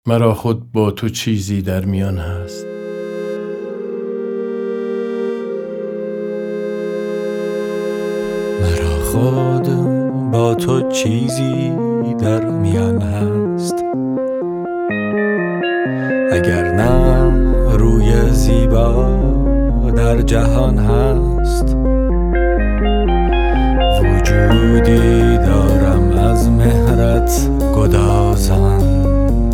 مرا خود با تو چیزی در میان هست. مرا خود با تو چیزی در میان هست، اگر نه روی زیبا در جهان هست. وجودی دارم از مهرت گدازان،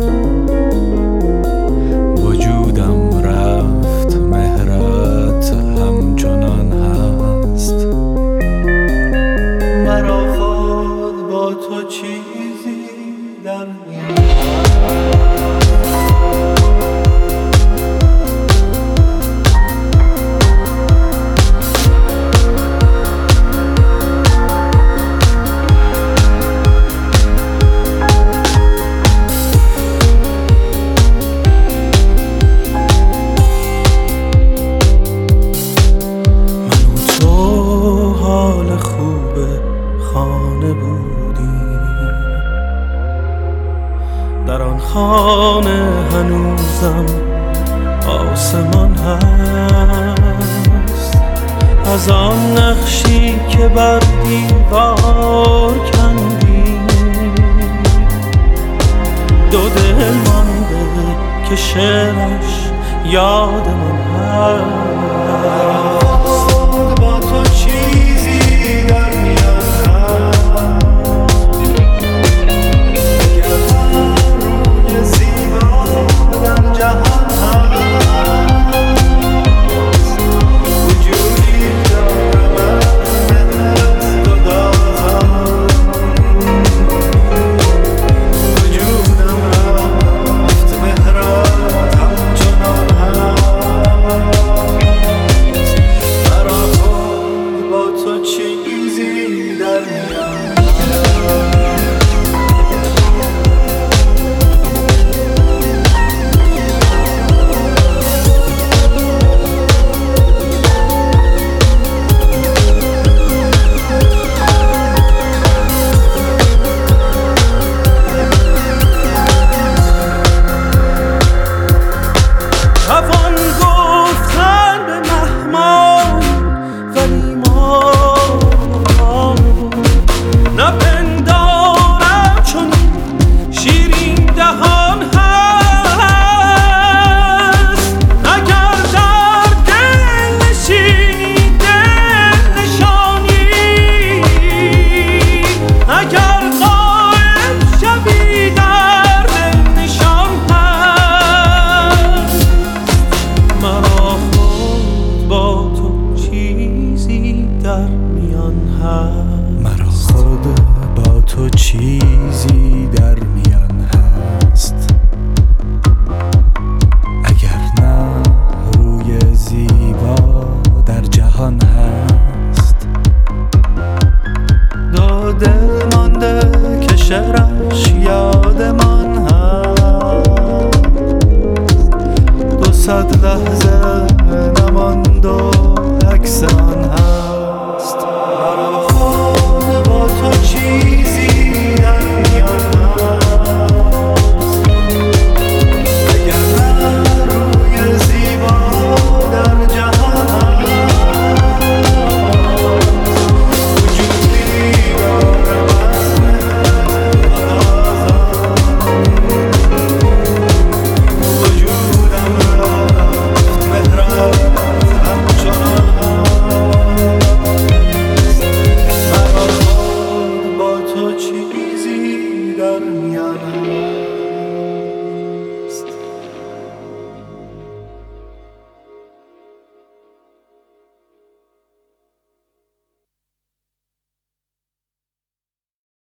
وجودم رفت مهرت همچنان هست. مرا خود با تو چیزی در میان خانه بودیم، در آن خانه هنوزم آسمان هست. از آن نقشی که بر دیوار کندیم، دو دل مانده که شعرش یادمان هست. با تو چیزی در میان مرا خود با تو چیزی در میان هست، اگر نه روی زیبا در جهان هست. دو دل مانده که شعرش یادمان هست، 200 لحظه نماند و عکس آن هست. چیزی در میان